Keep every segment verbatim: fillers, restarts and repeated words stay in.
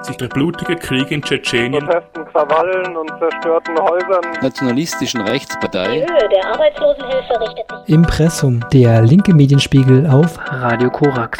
sich der blutige Krieg in Tschetschenien, Protesten, Krawallen und zerstörten Häusern, nationalistischen Rechtspartei. Die Höhe der Arbeitslosenhilfe richtet sich. Impressum, der linke Medienspiegel auf Radio Korax.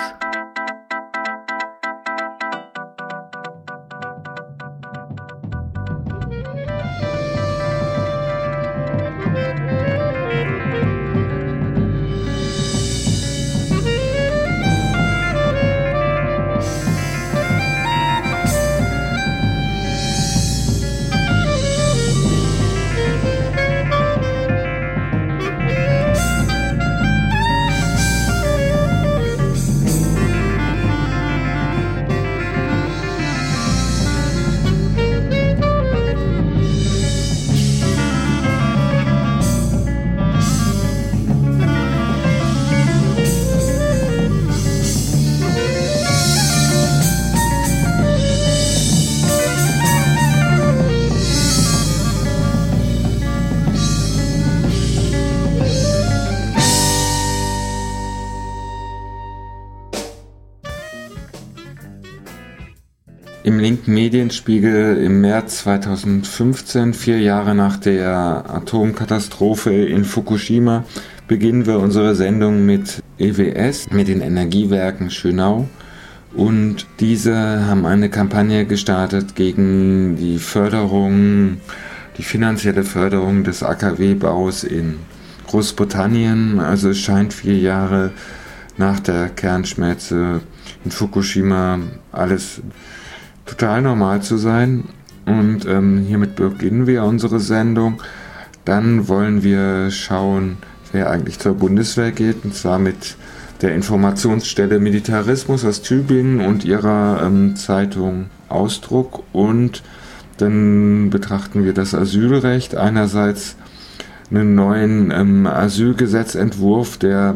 Im linken Medienspiegel im März zweitausendfünfzehn, vier Jahre nach der Atomkatastrophe in Fukushima, beginnen wir unsere Sendung mit E W S, mit den Energiewerken Schönau. Und diese haben eine Kampagne gestartet gegen die Förderung, die finanzielle Förderung des A K W-Baus in Großbritannien. Also es scheint vier Jahre nach der Kernschmelze in Fukushima alles total normal zu sein. Und ähm, hiermit beginnen wir unsere Sendung. Dann wollen wir schauen, wer eigentlich zur Bundeswehr geht, und zwar mit der Informationsstelle Militarismus aus Tübingen und ihrer ähm, Zeitung Ausdruck. Und dann betrachten wir das Asylrecht. Einerseits einen neuen ähm, Asylgesetzentwurf, der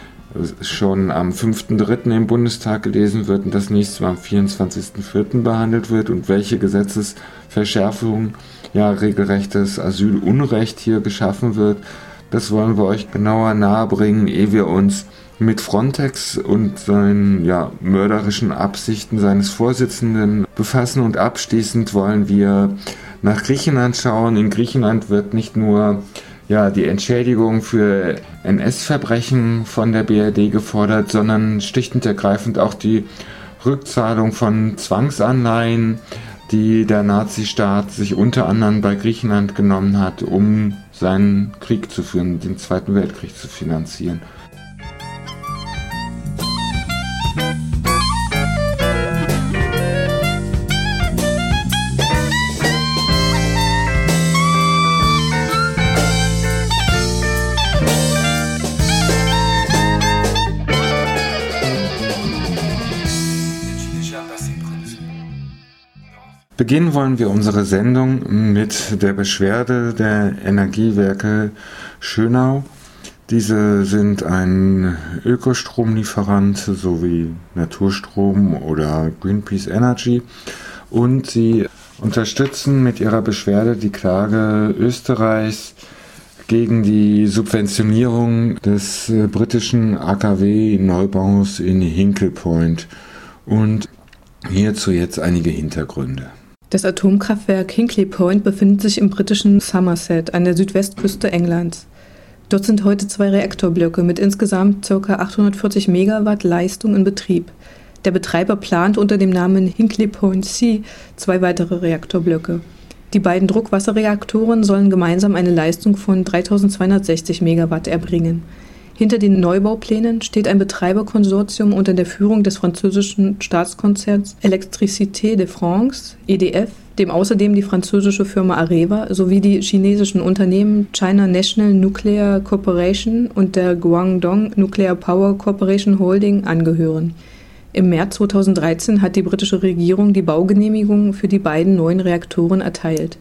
schon am fünften dritten im Bundestag gelesen wird und das nächste Mal am vierundzwanzigsten vierten behandelt wird, und welche Gesetzesverschärfung, ja regelrechtes Asylunrecht hier geschaffen wird, das wollen wir euch genauer nahebringen, ehe wir uns mit Frontex und seinen ja, mörderischen Absichten seines Vorsitzenden befassen. Und abschließend wollen wir nach Griechenland schauen. In Griechenland wird nicht nur ja, die Entschädigung für N S-Verbrechen von der B R D gefordert, sondern schlicht und ergreifend auch die Rückzahlung von Zwangsanleihen, die der Nazistaat sich unter anderem bei Griechenland genommen hat, um seinen Krieg zu führen, den Zweiten Weltkrieg zu finanzieren. Beginnen wollen wir unsere Sendung mit der Beschwerde der Energiewerke Schönau. Diese sind ein Ökostromlieferant sowie Naturstrom oder Greenpeace Energy, und sie unterstützen mit ihrer Beschwerde die Klage Österreichs gegen die Subventionierung des britischen A K W-Neubaus in Hinkley Point. Und hierzu jetzt einige Hintergründe. Das Atomkraftwerk Hinkley Point befindet sich im britischen Somerset an der Südwestküste Englands. Dort sind heute zwei Reaktorblöcke mit insgesamt ca. achthundertvierzig Megawatt Leistung in Betrieb. Der Betreiber plant unter dem Namen Hinkley Point C zwei weitere Reaktorblöcke. Die beiden Druckwasserreaktoren sollen gemeinsam eine Leistung von dreitausendzweihundertsechzig Megawatt erbringen. Hinter den Neubauplänen steht ein Betreiberkonsortium unter der Führung des französischen Staatskonzerns Électricité de France, E D F, dem außerdem die französische Firma Areva sowie die chinesischen Unternehmen China National Nuclear Corporation und der Guangdong Nuclear Power Corporation Holding angehören. Im März zweitausenddreizehn hat die britische Regierung die Baugenehmigung für die beiden neuen Reaktoren erteilt.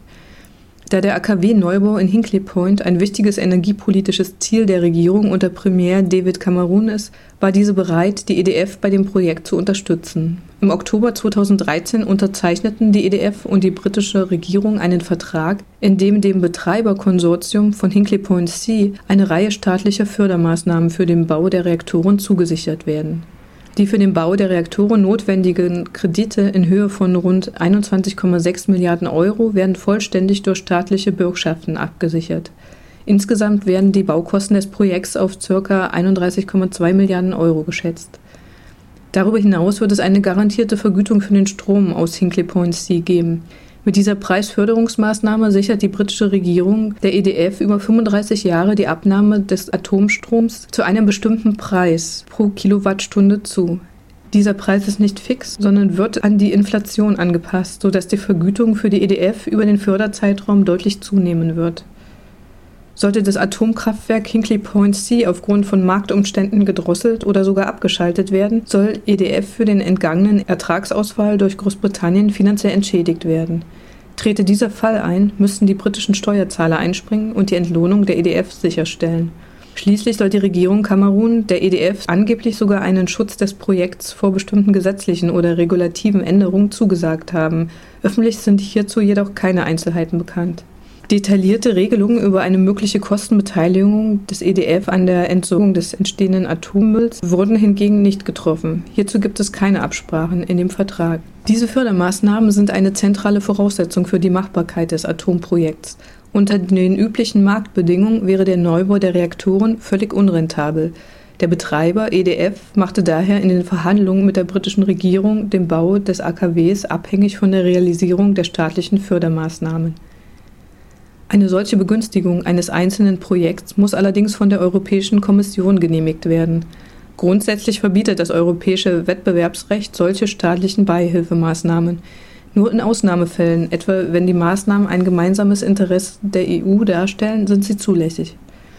Da der A K W-Neubau in Hinkley Point ein wichtiges energiepolitisches Ziel der Regierung unter Premier David Cameron ist, war diese bereit, die E D F bei dem Projekt zu unterstützen. Im Oktober zweitausenddreizehn unterzeichneten die E D F und die britische Regierung einen Vertrag, in dem dem Betreiberkonsortium von Hinkley Point C eine Reihe staatlicher Fördermaßnahmen für den Bau der Reaktoren zugesichert werden. Die für den Bau der Reaktoren notwendigen Kredite in Höhe von rund einundzwanzig Komma sechs Milliarden Euro werden vollständig durch staatliche Bürgschaften abgesichert. Insgesamt werden die Baukosten des Projekts auf ca. einunddreißig Komma zwei Milliarden Euro geschätzt. Darüber hinaus wird es eine garantierte Vergütung für den Strom aus Hinkley Point C geben. Mit dieser Preisförderungsmaßnahme sichert die britische Regierung der E D F über fünfunddreißig Jahre die Abnahme des Atomstroms zu einem bestimmten Preis pro Kilowattstunde zu. Dieser Preis ist nicht fix, sondern wird an die Inflation angepasst, sodass die Vergütung für die E D F über den Förderzeitraum deutlich zunehmen wird. Sollte das Atomkraftwerk Hinkley Point C aufgrund von Marktumständen gedrosselt oder sogar abgeschaltet werden, soll E D F für den entgangenen Ertragsausfall durch Großbritannien finanziell entschädigt werden. Trete dieser Fall ein, müssten die britischen Steuerzahler einspringen und die Entlohnung der E D F sicherstellen. Schließlich soll die Regierung Kamerun der E D F angeblich sogar einen Schutz des Projekts vor bestimmten gesetzlichen oder regulativen Änderungen zugesagt haben. Öffentlich sind hierzu jedoch keine Einzelheiten bekannt. Detaillierte Regelungen über eine mögliche Kostenbeteiligung des E D F an der Entsorgung des entstehenden Atommülls wurden hingegen nicht getroffen. Hierzu gibt es keine Absprachen in dem Vertrag. Diese Fördermaßnahmen sind eine zentrale Voraussetzung für die Machbarkeit des Atomprojekts. Unter den üblichen Marktbedingungen wäre der Neubau der Reaktoren völlig unrentabel. Der Betreiber E D F machte daher in den Verhandlungen mit der britischen Regierung den Bau des A K Ws abhängig von der Realisierung der staatlichen Fördermaßnahmen. Eine solche Begünstigung eines einzelnen Projekts muss allerdings von der Europäischen Kommission genehmigt werden. Grundsätzlich verbietet das europäische Wettbewerbsrecht solche staatlichen Beihilfemaßnahmen. Nur in Ausnahmefällen, etwa wenn die Maßnahmen ein gemeinsames Interesse der E U darstellen, sind sie zulässig.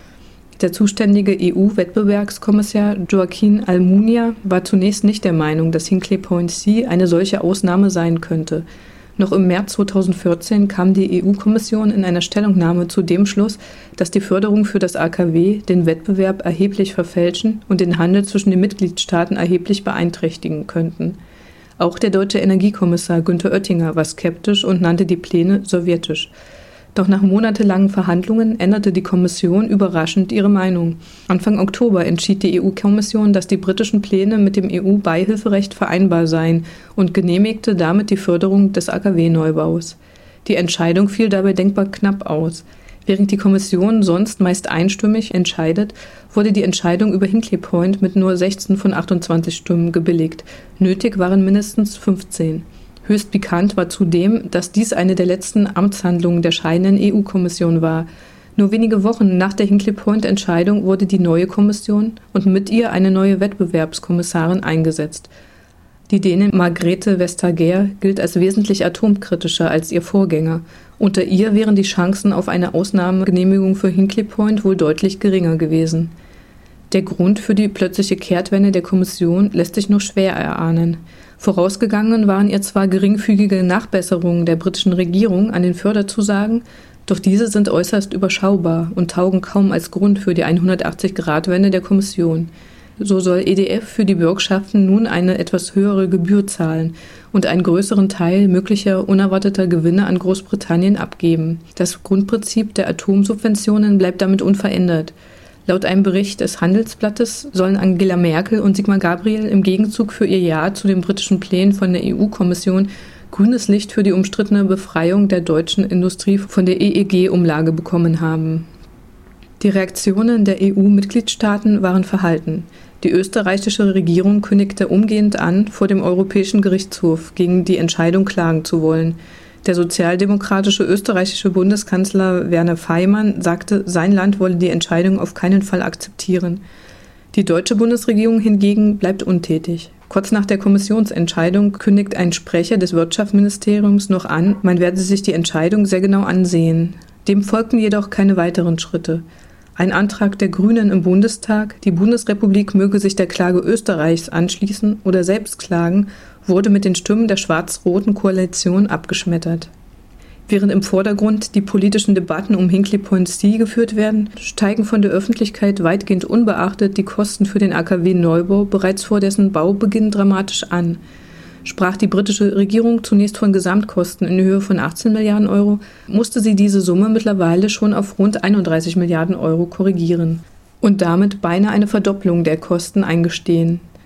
Der zuständige E U-Wettbewerbskommissar Joaquin Almunia war zunächst nicht der Meinung, dass Hinkley Point C eine solche Ausnahme sein könnte. Noch im März zweitausendvierzehn kam die E U-Kommission in einer Stellungnahme zu dem Schluss, dass die Förderung für das A K W den Wettbewerb erheblich verfälschen und den Handel zwischen den Mitgliedstaaten erheblich beeinträchtigen könnten. Auch der deutsche Energiekommissar Günther Oettinger war skeptisch und nannte die Pläne sowjetisch. Doch nach monatelangen Verhandlungen änderte die Kommission überraschend ihre Meinung. Anfang Oktober entschied die E U-Kommission, dass die britischen Pläne mit dem E U-Beihilferecht vereinbar seien und genehmigte damit die Förderung des A K W-Neubaus. Die Entscheidung fiel dabei denkbar knapp aus. Während die Kommission sonst meist einstimmig entscheidet, wurde die Entscheidung über Hinkley Point mit nur sechzehn von achtundzwanzig Stimmen gebilligt. Nötig waren mindestens fünfzehn. Höchst pikant war zudem, dass dies eine der letzten Amtshandlungen der scheidenden E U-Kommission war. Nur wenige Wochen nach der Hinkley Point-Entscheidung wurde die neue Kommission und mit ihr eine neue Wettbewerbskommissarin eingesetzt. Die Dänin Margrethe Vestager gilt als wesentlich atomkritischer als ihr Vorgänger. Unter ihr wären die Chancen auf eine Ausnahmegenehmigung für Hinkley Point wohl deutlich geringer gewesen. Der Grund für die plötzliche Kehrtwende der Kommission lässt sich nur schwer erahnen. Vorausgegangen waren ihr zwar geringfügige Nachbesserungen der britischen Regierung an den Förderzusagen, doch diese sind äußerst überschaubar und taugen kaum als Grund für die hundertachtzig-Grad-Wende der Kommission. So soll E D F für die Bürgschaften nun eine etwas höhere Gebühr zahlen und einen größeren Teil möglicher unerwarteter Gewinne an Großbritannien abgeben. Das Grundprinzip der Atomsubventionen bleibt damit unverändert. Laut einem Bericht des Handelsblattes sollen Angela Merkel und Sigmar Gabriel im Gegenzug für ihr Ja zu den britischen Plänen von der E U-Kommission grünes Licht für die umstrittene Befreiung der deutschen Industrie von der E E G-Umlage bekommen haben. Die Reaktionen der E U-Mitgliedstaaten waren verhalten. Die österreichische Regierung kündigte umgehend an, vor dem Europäischen Gerichtshof gegen die Entscheidung klagen zu wollen. Der sozialdemokratische österreichische Bundeskanzler Werner Faymann sagte, sein Land wolle die Entscheidung auf keinen Fall akzeptieren. Die deutsche Bundesregierung hingegen bleibt untätig. Kurz nach der Kommissionsentscheidung kündigt ein Sprecher des Wirtschaftsministeriums noch an, man werde sich die Entscheidung sehr genau ansehen. Dem folgten jedoch keine weiteren Schritte. Ein Antrag der Grünen im Bundestag, die Bundesrepublik möge sich der Klage Österreichs anschließen oder selbst klagen, wurde mit den Stimmen der schwarz-roten Koalition abgeschmettert. Während im Vordergrund die politischen Debatten um Hinkley Point C geführt werden, steigen von der Öffentlichkeit weitgehend unbeachtet die Kosten für den A K W-Neubau bereits vor dessen Baubeginn dramatisch an. Sprach die britische Regierung zunächst von Gesamtkosten in Höhe von achtzehn Milliarden Euro, musste sie diese Summe mittlerweile schon auf rund einunddreißig Milliarden Euro korrigieren und damit beinahe eine Verdopplung der Kosten eingestehen.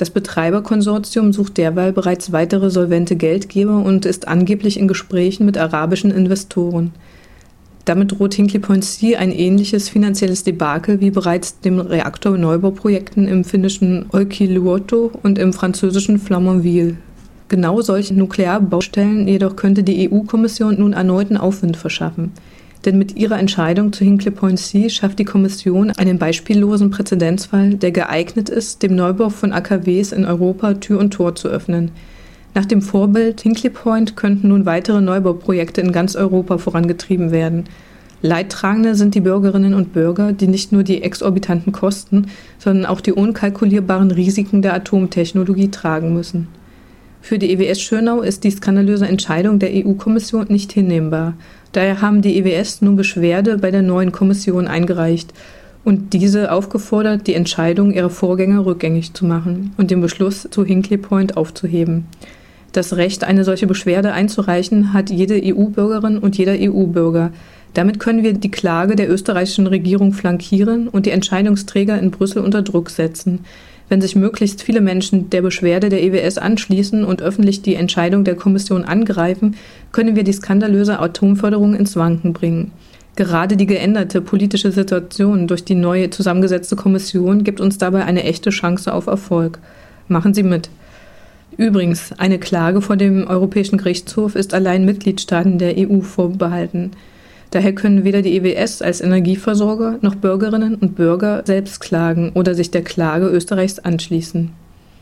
Das Betreiberkonsortium sucht derweil bereits weitere solvente Geldgeber und ist angeblich in Gesprächen mit arabischen Investoren. Damit droht Hinkley Point C ein ähnliches finanzielles Debakel wie bereits dem Reaktorneubauprojekten im finnischen Olkiluoto und im französischen Flamanville. Genau solche Nuklearbaustellen jedoch könnte die E U-Kommission nun erneuten Aufwind verschaffen. Denn mit ihrer Entscheidung zu Hinkley Point C schafft die Kommission einen beispiellosen Präzedenzfall, der geeignet ist, dem Neubau von A K Ws in Europa Tür und Tor zu öffnen. Nach dem Vorbild Hinkley Point könnten nun weitere Neubauprojekte in ganz Europa vorangetrieben werden. Leidtragende sind die Bürgerinnen und Bürger, die nicht nur die exorbitanten Kosten, sondern auch die unkalkulierbaren Risiken der Atomtechnologie tragen müssen. Für die E W S Schönau ist die skandalöse Entscheidung der E U-Kommission nicht hinnehmbar. Daher haben die E W S nun Beschwerde bei der neuen Kommission eingereicht und diese aufgefordert, die Entscheidung ihrer Vorgänger rückgängig zu machen und den Beschluss zu Hinkley Point aufzuheben. Das Recht, eine solche Beschwerde einzureichen, hat jede E U-Bürgerin und jeder E U-Bürger. Damit können wir die Klage der österreichischen Regierung flankieren und die Entscheidungsträger in Brüssel unter Druck setzen. Wenn sich möglichst viele Menschen der Beschwerde der E W S anschließen und öffentlich die Entscheidung der Kommission angreifen, können wir die skandalöse Atomförderung ins Wanken bringen. Gerade die geänderte politische Situation durch die neu zusammengesetzte Kommission gibt uns dabei eine echte Chance auf Erfolg. Machen Sie mit. Übrigens, eine Klage vor dem Europäischen Gerichtshof ist allein Mitgliedstaaten der E U vorbehalten. Daher können weder die E W S als Energieversorger noch Bürgerinnen und Bürger selbst klagen oder sich der Klage Österreichs anschließen.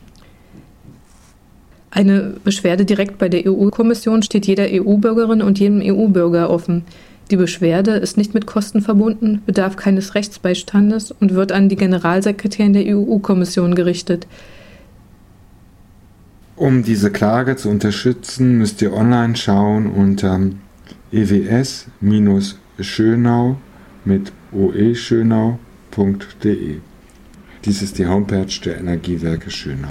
Eine Beschwerde direkt bei der E U-Kommission steht jeder E U-Bürgerin und jedem E U-Bürger offen. Die Beschwerde ist nicht mit Kosten verbunden, bedarf keines Rechtsbeistandes und wird an die Generalsekretärin der E U-Kommission gerichtet. Um diese Klage zu unterstützen, müsst ihr online schauen unter e w s Schönau mit oeschönau punkt de. Dies ist die Homepage der Energiewerke Schönau.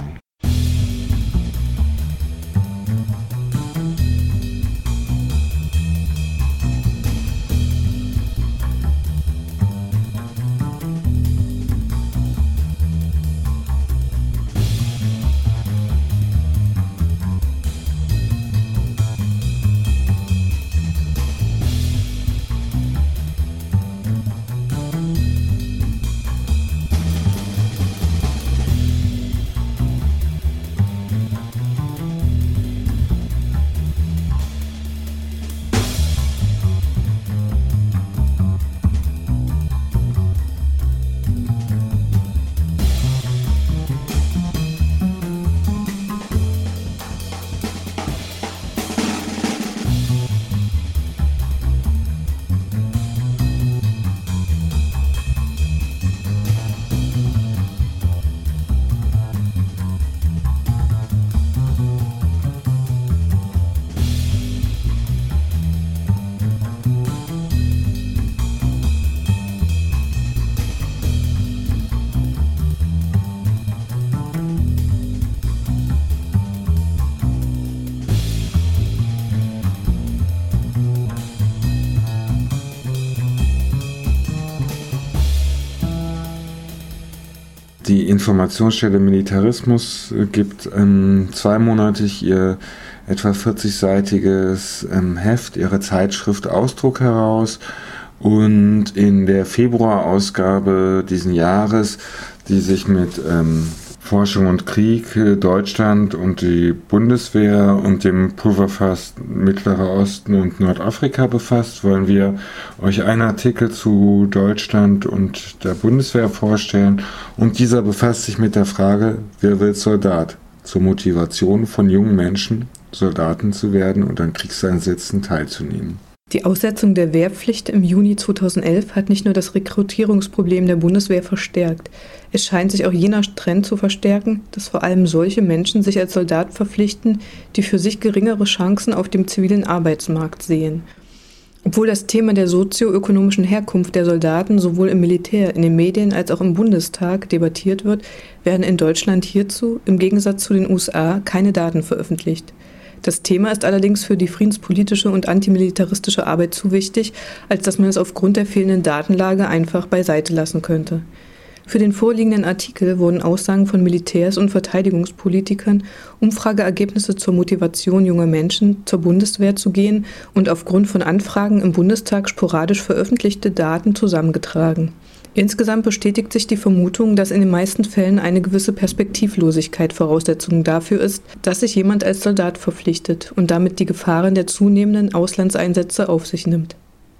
Die Informationsstelle Militarismus gibt ähm, zweimonatig ihr etwa vierzigseitiges ähm, Heft, ihre Zeitschrift Ausdruck heraus, und in der Februarausgabe diesen Jahres, die sich mit ähm, Forschung und Krieg, Deutschland und die Bundeswehr und dem Pulverfass Mittlerer Osten und Nordafrika befasst, wollen wir euch einen Artikel zu Deutschland und der Bundeswehr vorstellen. Und dieser befasst sich mit der Frage, wer wird Soldat? Zur Motivation von jungen Menschen, Soldaten zu werden und an Kriegseinsätzen teilzunehmen. Die Aussetzung der Wehrpflicht im Juni zweitausendelf hat nicht nur das Rekrutierungsproblem der Bundeswehr verstärkt. Es scheint sich auch jener Trend zu verstärken, dass vor allem solche Menschen sich als Soldat verpflichten, die für sich geringere Chancen auf dem zivilen Arbeitsmarkt sehen. Obwohl das Thema der sozioökonomischen Herkunft der Soldaten sowohl im Militär, in den Medien als auch im Bundestag debattiert wird, werden in Deutschland hierzu, im Gegensatz zu den U S A, keine Daten veröffentlicht. Das Thema ist allerdings für die friedenspolitische und antimilitaristische Arbeit zu wichtig, als dass man es aufgrund der fehlenden Datenlage einfach beiseite lassen könnte. Für den vorliegenden Artikel wurden Aussagen von Militärs und Verteidigungspolitikern, Umfrageergebnisse zur Motivation junger Menschen, zur Bundeswehr zu gehen und aufgrund von Anfragen im Bundestag sporadisch veröffentlichte Daten zusammengetragen. Insgesamt bestätigt sich die Vermutung, dass in den meisten Fällen eine gewisse Perspektivlosigkeit Voraussetzung dafür ist, dass sich jemand als Soldat verpflichtet und damit die Gefahren der zunehmenden Auslandseinsätze auf sich nimmt.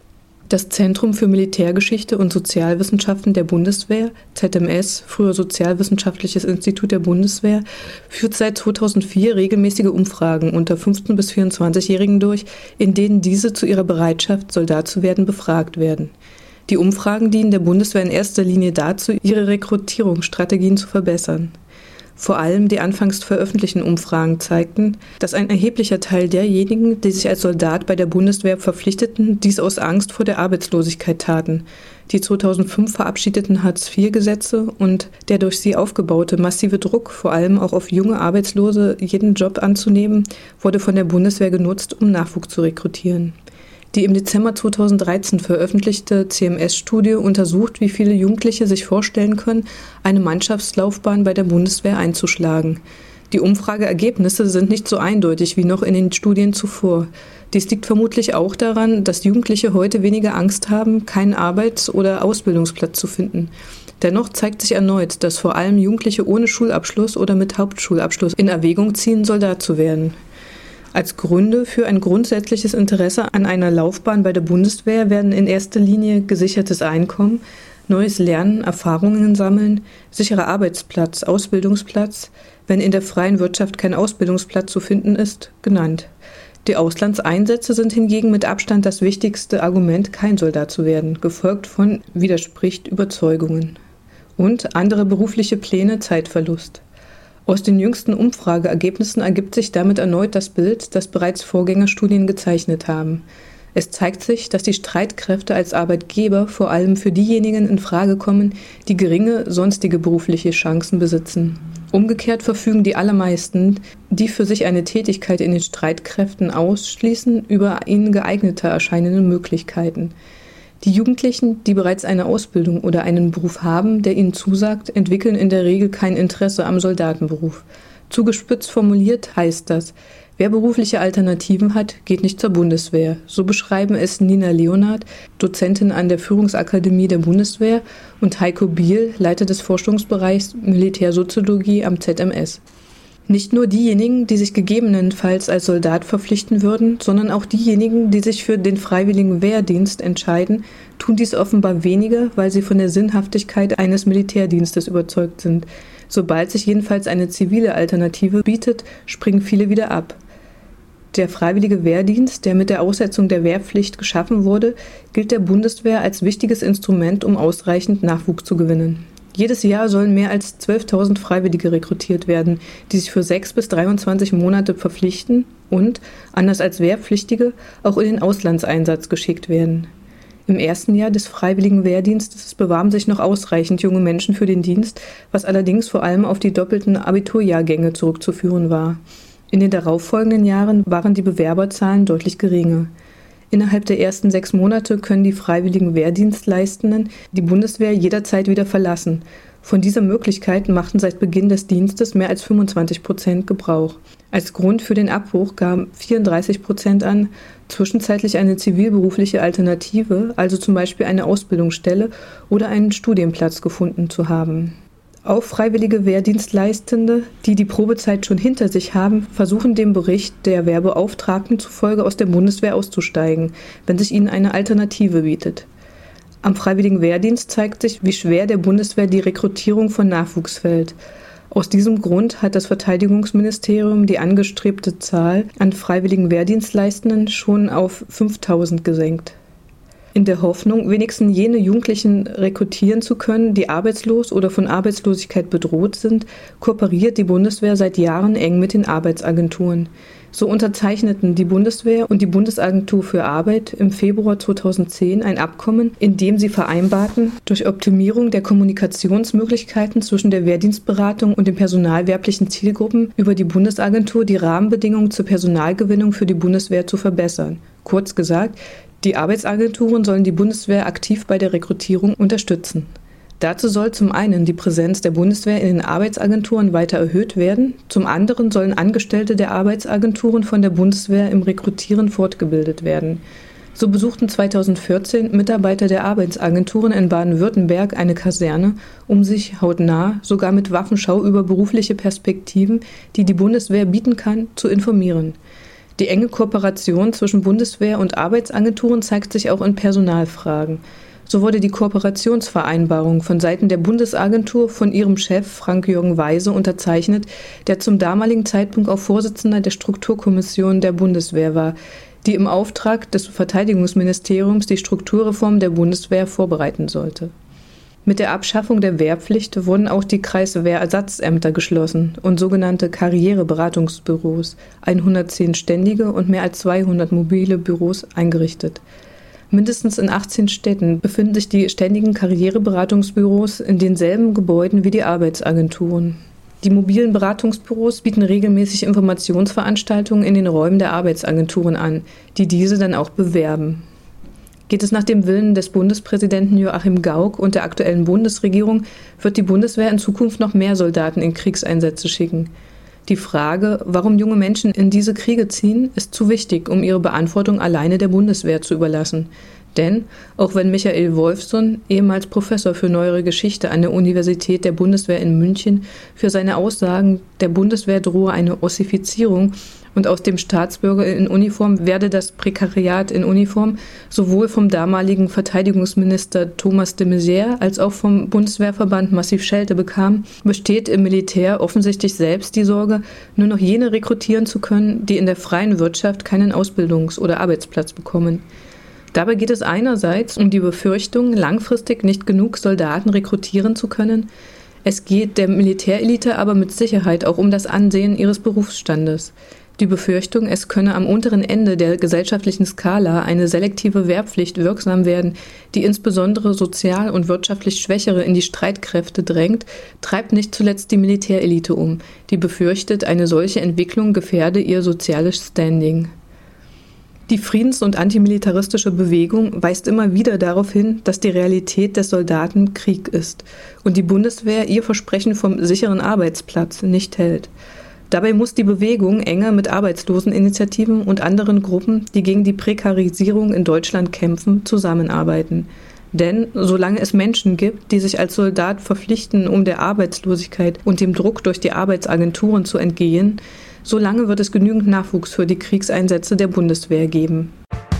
Das Zentrum für Militärgeschichte und Sozialwissenschaften der Bundeswehr, Z M S, früher Sozialwissenschaftliches Institut der Bundeswehr, führt seit zweitausendvier regelmäßige Umfragen unter fünfzehn- bis vierundzwanzigjährigen durch, in denen diese zu ihrer Bereitschaft, Soldat zu werden, befragt werden. Die Umfragen dienen der Bundeswehr in erster Linie dazu, ihre Rekrutierungsstrategien zu verbessern. Vor allem die anfangs veröffentlichten Umfragen zeigten, dass ein erheblicher Teil derjenigen, die sich als Soldat bei der Bundeswehr verpflichteten, dies aus Angst vor der Arbeitslosigkeit taten. Die zweitausendfünf verabschiedeten Hartz vier Gesetze und der durch sie aufgebaute massive Druck, vor allem auch auf junge Arbeitslose, jeden Job anzunehmen, wurde von der Bundeswehr genutzt, um Nachwuchs zu rekrutieren. Die im Dezember zweitausenddreizehn veröffentlichte C M S-Studie untersucht, wie viele Jugendliche sich vorstellen können, eine Mannschaftslaufbahn bei der Bundeswehr einzuschlagen. Die Umfrageergebnisse sind nicht so eindeutig wie noch in den Studien zuvor. Dies liegt vermutlich auch daran, dass Jugendliche heute weniger Angst haben, keinen Arbeits- oder Ausbildungsplatz zu finden. Dennoch zeigt sich erneut, dass vor allem Jugendliche ohne Schulabschluss oder mit Hauptschulabschluss in Erwägung ziehen, Soldat zu werden. Als Gründe für ein grundsätzliches Interesse an einer Laufbahn bei der Bundeswehr werden in erster Linie gesichertes Einkommen, neues Lernen, Erfahrungen sammeln, sicherer Arbeitsplatz, Ausbildungsplatz, wenn in der freien Wirtschaft kein Ausbildungsplatz zu finden ist, genannt. Die Auslandseinsätze sind hingegen mit Abstand das wichtigste Argument, kein Soldat zu werden, gefolgt von widerspricht Überzeugungen und andere berufliche Pläne, Zeitverlust. Aus den jüngsten Umfrageergebnissen ergibt sich damit erneut das Bild, das bereits Vorgängerstudien gezeichnet haben. Es zeigt sich, dass die Streitkräfte als Arbeitgeber vor allem für diejenigen in Frage kommen, die geringe sonstige berufliche Chancen besitzen. Umgekehrt verfügen die allermeisten, die für sich eine Tätigkeit in den Streitkräften ausschließen, über ihnen geeigneter erscheinende Möglichkeiten. Die Jugendlichen, die bereits eine Ausbildung oder einen Beruf haben, der ihnen zusagt, entwickeln in der Regel kein Interesse am Soldatenberuf. Zugespitzt formuliert heißt das, wer berufliche Alternativen hat, geht nicht zur Bundeswehr. So beschreiben es Nina Leonhardt, Dozentin an der Führungsakademie der Bundeswehr, und Heiko Biel, Leiter des Forschungsbereichs Militärsoziologie am Z M S. Nicht nur diejenigen, die sich gegebenenfalls als Soldat verpflichten würden, sondern auch diejenigen, die sich für den freiwilligen Wehrdienst entscheiden, tun dies offenbar weniger, weil sie von der Sinnhaftigkeit eines Militärdienstes überzeugt sind. Sobald sich jedenfalls eine zivile Alternative bietet, springen viele wieder ab. Der freiwillige Wehrdienst, der mit der Aussetzung der Wehrpflicht geschaffen wurde, gilt der Bundeswehr als wichtiges Instrument, um ausreichend Nachwuchs zu gewinnen. Jedes Jahr sollen mehr als zwölftausend Freiwillige rekrutiert werden, die sich für sechs bis dreiundzwanzig Monate verpflichten und, anders als Wehrpflichtige, auch in den Auslandseinsatz geschickt werden. Im ersten Jahr des freiwilligen Wehrdienstes bewarben sich noch ausreichend junge Menschen für den Dienst, was allerdings vor allem auf die doppelten Abiturjahrgänge zurückzuführen war. In den darauffolgenden Jahren waren die Bewerberzahlen deutlich geringer. Innerhalb der ersten sechs Monate können die freiwilligen Wehrdienstleistenden die Bundeswehr jederzeit wieder verlassen. Von dieser Möglichkeit machten seit Beginn des Dienstes mehr als fünfundzwanzig Prozent Gebrauch. Als Grund für den Abbruch gaben vierunddreißig Prozent an, zwischenzeitlich eine zivilberufliche Alternative, also zum Beispiel eine Ausbildungsstelle oder einen Studienplatz gefunden zu haben. Auch freiwillige Wehrdienstleistende, die die Probezeit schon hinter sich haben, versuchen dem Bericht der Wehrbeauftragten zufolge aus der Bundeswehr auszusteigen, wenn sich ihnen eine Alternative bietet. Am freiwilligen Wehrdienst zeigt sich, wie schwer der Bundeswehr die Rekrutierung von Nachwuchs fällt. Aus diesem Grund hat das Verteidigungsministerium die angestrebte Zahl an freiwilligen Wehrdienstleistenden schon auf fünftausend gesenkt. In der Hoffnung, wenigstens jene Jugendlichen rekrutieren zu können, die arbeitslos oder von Arbeitslosigkeit bedroht sind, kooperiert die Bundeswehr seit Jahren eng mit den Arbeitsagenturen. So unterzeichneten die Bundeswehr und die Bundesagentur für Arbeit im Februar zweitausendzehn ein Abkommen, in dem sie vereinbarten, durch Optimierung der Kommunikationsmöglichkeiten zwischen der Wehrdienstberatung und den personalwerblichen Zielgruppen über die Bundesagentur die Rahmenbedingungen zur Personalgewinnung für die Bundeswehr zu verbessern. Kurz gesagt, die Arbeitsagenturen sollen die Bundeswehr aktiv bei der Rekrutierung unterstützen. Dazu soll zum einen die Präsenz der Bundeswehr in den Arbeitsagenturen weiter erhöht werden, zum anderen sollen Angestellte der Arbeitsagenturen von der Bundeswehr im Rekrutieren fortgebildet werden. So besuchten zweitausendvierzehn Mitarbeiter der Arbeitsagenturen in Baden-Württemberg eine Kaserne, um sich hautnah, sogar mit Waffenschau über berufliche Perspektiven, die die Bundeswehr bieten kann, zu informieren. Die enge Kooperation zwischen Bundeswehr und Arbeitsagenturen zeigt sich auch in Personalfragen. So wurde die Kooperationsvereinbarung von Seiten der Bundesagentur von ihrem Chef Frank-Jürgen Weise unterzeichnet, der zum damaligen Zeitpunkt auch Vorsitzender der Strukturkommission der Bundeswehr war, die im Auftrag des Verteidigungsministeriums die Strukturreform der Bundeswehr vorbereiten sollte. Mit der Abschaffung der Wehrpflicht wurden auch die Kreiswehrersatzämter geschlossen und sogenannte Karriereberatungsbüros, hundertzehn ständige und mehr als zweihundert mobile Büros eingerichtet. Mindestens in achtzehn Städten befinden sich die ständigen Karriereberatungsbüros in denselben Gebäuden wie die Arbeitsagenturen. Die mobilen Beratungsbüros bieten regelmäßig Informationsveranstaltungen in den Räumen der Arbeitsagenturen an, die diese dann auch bewerben. Geht es nach dem Willen des Bundespräsidenten Joachim Gauck und der aktuellen Bundesregierung, wird die Bundeswehr in Zukunft noch mehr Soldaten in Kriegseinsätze schicken. Die Frage, warum junge Menschen in diese Kriege ziehen, ist zu wichtig, um ihre Beantwortung alleine der Bundeswehr zu überlassen. Denn, auch wenn Michael Wolfson, ehemals Professor für Neuere Geschichte an der Universität der Bundeswehr in München, für seine Aussagen, der Bundeswehr drohe eine Ossifizierung und aus dem Staatsbürger in Uniform werde das Prekariat in Uniform, sowohl vom damaligen Verteidigungsminister Thomas de Maizière als auch vom Bundeswehrverband Massiv Schelte bekam, besteht im Militär offensichtlich selbst die Sorge, nur noch jene rekrutieren zu können, die in der freien Wirtschaft keinen Ausbildungs- oder Arbeitsplatz bekommen. Dabei geht es einerseits um die Befürchtung, langfristig nicht genug Soldaten rekrutieren zu können. Es geht der Militärelite aber mit Sicherheit auch um das Ansehen ihres Berufsstandes. Die Befürchtung, es könne am unteren Ende der gesellschaftlichen Skala eine selektive Wehrpflicht wirksam werden, die insbesondere sozial und wirtschaftlich Schwächere in die Streitkräfte drängt, treibt nicht zuletzt die Militärelite um, die befürchtet, eine solche Entwicklung gefährde ihr soziales Standing. Die friedens- und antimilitaristische Bewegung weist immer wieder darauf hin, dass die Realität des Soldaten Krieg ist und die Bundeswehr ihr Versprechen vom sicheren Arbeitsplatz nicht hält. Dabei muss die Bewegung enger mit Arbeitsloseninitiativen und anderen Gruppen, die gegen die Prekarisierung in Deutschland kämpfen, zusammenarbeiten. Denn solange es Menschen gibt, die sich als Soldat verpflichten, um der Arbeitslosigkeit und dem Druck durch die Arbeitsagenturen zu entgehen, solange wird es genügend Nachwuchs für die Kriegseinsätze der Bundeswehr geben.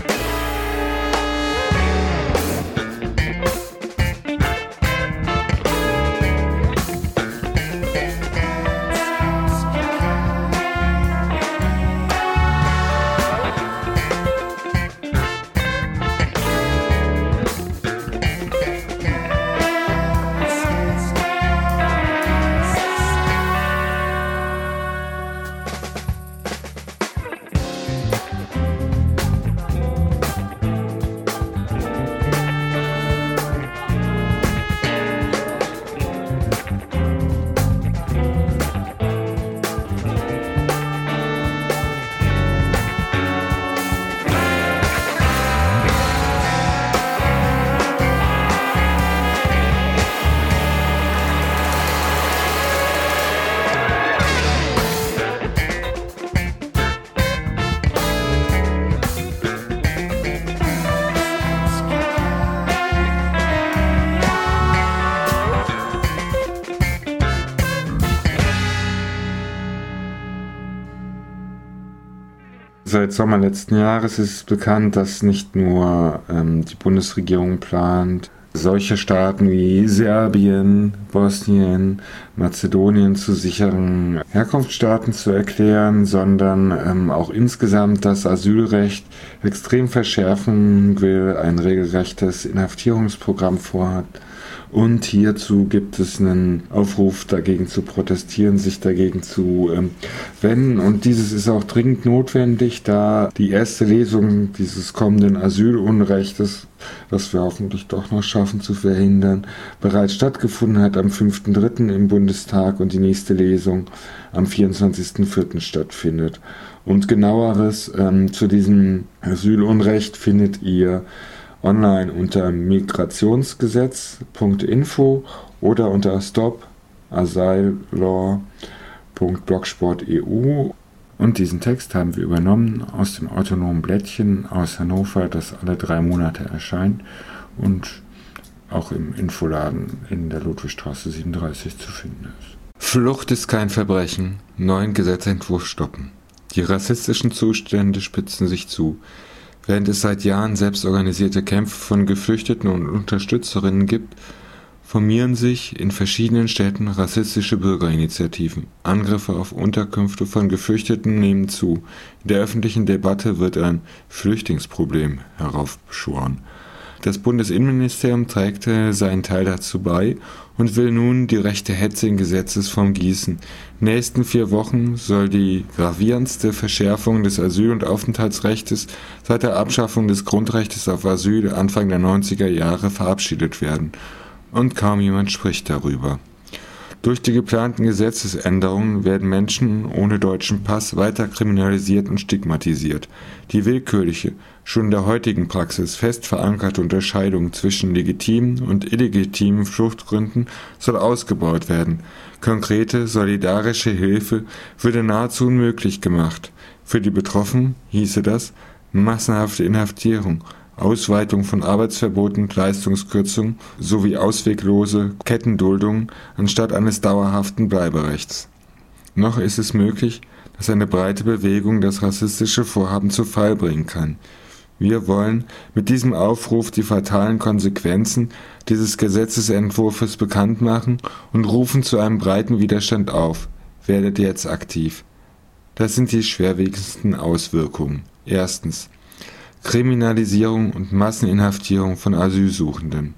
Seit Sommer letzten Jahres ist bekannt, dass nicht nur ähm, die Bundesregierung plant, solche Staaten wie Serbien, Bosnien, Mazedonien zu sicheren Herkunftsstaaten zu erklären, sondern ähm, auch insgesamt das Asylrecht extrem verschärfen will, ein regelrechtes Inhaftierungsprogramm vorhat. Und hierzu gibt es einen Aufruf, dagegen zu protestieren, sich dagegen zu ähm, wenden. Und dieses ist auch dringend notwendig, da die erste Lesung dieses kommenden Asylunrechtes, was wir hoffentlich doch noch schaffen zu verhindern, bereits stattgefunden hat am fünften dritten im Bundestag und die nächste Lesung am vierundzwanzigsten vierten stattfindet. Und genaueres ähm, zu diesem Asylunrecht findet ihr online unter migrationsgesetz punkt info oder unter stop asyllaw punkt blogspot punkt e u. Und diesen Text haben wir übernommen aus dem autonomen Blättchen aus Hannover, das alle drei Monate erscheint und auch im Infoladen in der Ludwigstraße siebenunddreißig zu finden ist. Flucht ist kein Verbrechen. Neuen Gesetzentwurf stoppen. Die rassistischen Zustände spitzen sich zu. Während es seit Jahren selbstorganisierte Kämpfe von Geflüchteten und Unterstützerinnen gibt, formieren sich in verschiedenen Städten rassistische Bürgerinitiativen. Angriffe auf Unterkünfte von Geflüchteten nehmen zu. In der öffentlichen Debatte wird ein Flüchtlingsproblem heraufbeschworen. Das Bundesinnenministerium trägt seinen Teil dazu bei und will nun die rechte Hetze in Gesetzesform gießen. In den nächsten vier Wochen soll die gravierendste Verschärfung des Asyl- und Aufenthaltsrechts seit der Abschaffung des Grundrechts auf Asyl Anfang der neunziger Jahre verabschiedet werden. Und kaum jemand spricht darüber. Durch die geplanten Gesetzesänderungen werden Menschen ohne deutschen Pass weiter kriminalisiert und stigmatisiert. Die willkürliche, schon in der heutigen Praxis fest verankerte Unterscheidung zwischen legitimen und illegitimen Fluchtgründen soll ausgebaut werden. Konkrete, solidarische Hilfe würde nahezu unmöglich gemacht. Für die Betroffenen hieße das massenhafte Inhaftierung, Ausweitung von Arbeitsverboten und Leistungskürzungen sowie ausweglose Kettenduldung anstatt eines dauerhaften Bleiberechts. Noch ist es möglich, dass eine breite Bewegung das rassistische Vorhaben zu Fall bringen kann. Wir wollen mit diesem Aufruf die fatalen Konsequenzen dieses Gesetzesentwurfs bekannt machen und rufen zu einem breiten Widerstand auf. Werdet jetzt aktiv. Das sind die schwerwiegendsten Auswirkungen. Erstens. Kriminalisierung und Masseninhaftierung von Asylsuchenden.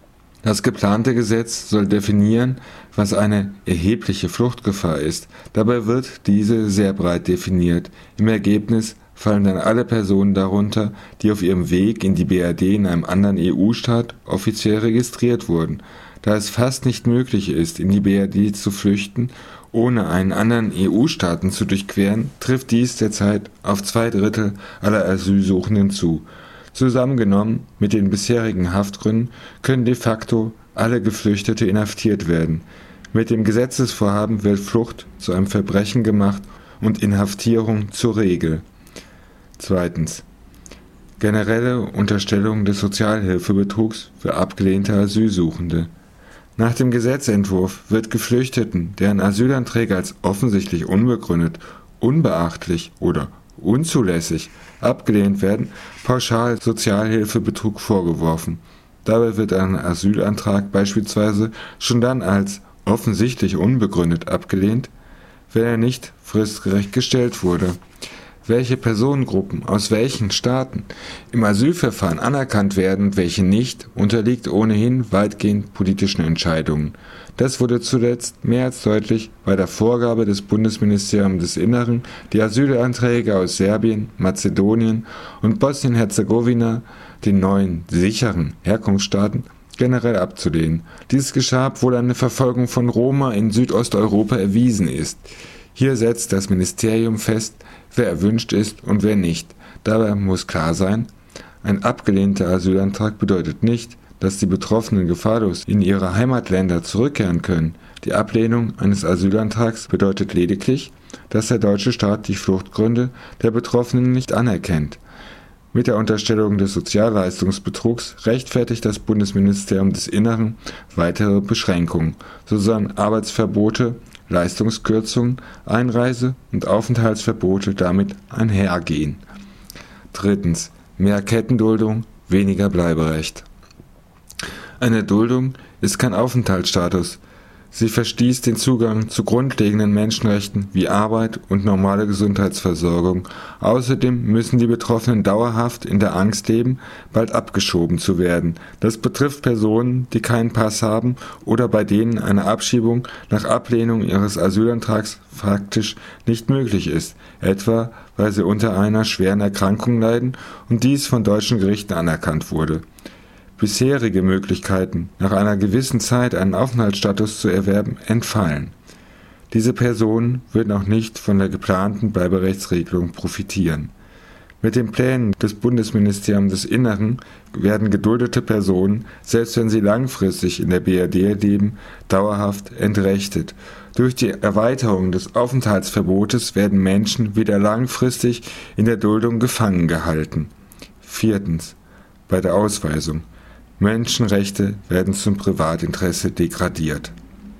Das geplante Gesetz soll definieren, was eine erhebliche Fluchtgefahr ist. Dabei wird diese sehr breit definiert. Im Ergebnis fallen dann alle Personen darunter, die auf ihrem Weg in die B R D in einem anderen E U-Staat offiziell registriert wurden. Da es fast nicht möglich ist, in die B R D zu flüchten, ohne einen anderen E U-Staaten zu durchqueren, trifft dies derzeit auf zwei Drittel aller Asylsuchenden zu. Zusammengenommen mit den bisherigen Haftgründen können de facto alle Geflüchtete inhaftiert werden. Mit dem Gesetzesvorhaben wird Flucht zu einem Verbrechen gemacht und Inhaftierung zur Regel. Zweitens. Generelle Unterstellung des Sozialhilfebetrugs für abgelehnte Asylsuchende. Nach dem Gesetzentwurf wird Geflüchteten, deren Asylanträge als offensichtlich unbegründet, unbeachtlich oder unzulässig abgelehnt werden, pauschal Sozialhilfebetrug vorgeworfen. Dabei wird ein Asylantrag beispielsweise schon dann als offensichtlich unbegründet abgelehnt, wenn er nicht fristgerecht gestellt wurde. Welche Personengruppen aus welchen Staaten im Asylverfahren anerkannt werden und welche nicht, unterliegt ohnehin weitgehend politischen Entscheidungen. Das wurde zuletzt mehr als deutlich bei der Vorgabe des Bundesministeriums des Inneren, die Asylanträge aus Serbien, Mazedonien und Bosnien-Herzegowina, den neuen sicheren Herkunftsstaaten, generell abzulehnen. Dies geschah, obwohl eine Verfolgung von Roma in Südosteuropa erwiesen ist. Hier setzt das Ministerium fest, wer erwünscht ist und wer nicht. Dabei muss klar sein, ein abgelehnter Asylantrag bedeutet nicht, dass die Betroffenen gefahrlos in ihre Heimatländer zurückkehren können. Die Ablehnung eines Asylantrags bedeutet lediglich, dass der deutsche Staat die Fluchtgründe der Betroffenen nicht anerkennt. Mit der Unterstellung des Sozialleistungsbetrugs rechtfertigt das Bundesministerium des Inneren weitere Beschränkungen. So sollen Arbeitsverbote, Leistungskürzungen, Einreise- und Aufenthaltsverbote damit einhergehen. Drittens. Mehr Kettenduldung, weniger Bleiberecht. Eine Duldung ist kein Aufenthaltsstatus. Sie verstießt den Zugang zu grundlegenden Menschenrechten wie Arbeit und normale Gesundheitsversorgung. Außerdem müssen die Betroffenen dauerhaft in der Angst leben, bald abgeschoben zu werden. Das betrifft Personen, die keinen Pass haben oder bei denen eine Abschiebung nach Ablehnung ihres Asylantrags faktisch nicht möglich ist, etwa weil sie unter einer schweren Erkrankung leiden und dies von deutschen Gerichten anerkannt wurde. Bisherige Möglichkeiten, nach einer gewissen Zeit einen Aufenthaltsstatus zu erwerben, entfallen. Diese Personen würden auch nicht von der geplanten Bleiberechtsregelung profitieren. Mit den Plänen des Bundesministeriums des Inneren werden geduldete Personen, selbst wenn sie langfristig in der B R D leben, dauerhaft entrechtet. Durch die Erweiterung des Aufenthaltsverbotes werden Menschen wieder langfristig in der Duldung gefangen gehalten. Viertens. Bei der Ausweisung. Menschenrechte werden zum Privatinteresse degradiert.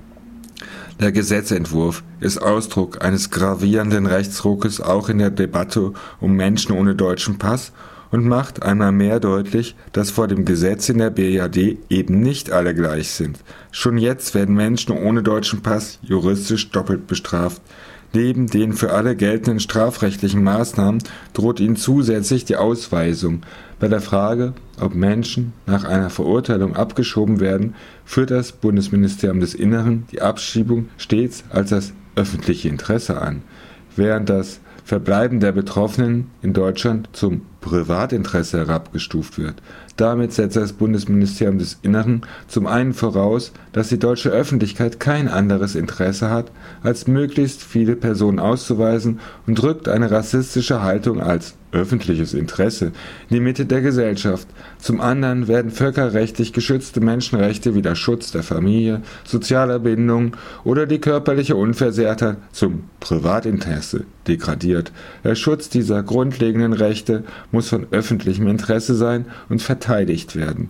Der Gesetzentwurf ist Ausdruck eines gravierenden Rechtsruckes auch in der Debatte um Menschen ohne deutschen Pass und macht einmal mehr deutlich, dass vor dem Gesetz in der B R D eben nicht alle gleich sind. Schon jetzt werden Menschen ohne deutschen Pass juristisch doppelt bestraft. Neben den für alle geltenden strafrechtlichen Maßnahmen droht ihnen zusätzlich die Ausweisung. Bei der Frage, ob Menschen nach einer Verurteilung abgeschoben werden, führt das Bundesministerium des Inneren die Abschiebung stets als das öffentliche Interesse an, während das Verbleiben der Betroffenen in Deutschland zum Privatinteresse herabgestuft wird. Damit setzt das Bundesministerium des Inneren zum einen voraus, dass die deutsche Öffentlichkeit kein anderes Interesse hat, als möglichst viele Personen auszuweisen, und drückt eine rassistische Haltung als öffentliches Interesse in die Mitte der Gesellschaft. Zum anderen werden völkerrechtlich geschützte Menschenrechte wie der Schutz der Familie, sozialer Bindung oder die körperliche Unversehrtheit zum Privatinteresse degradiert. Der Schutz dieser grundlegenden Rechte muss von öffentlichem Interesse sein und verteidigt werden.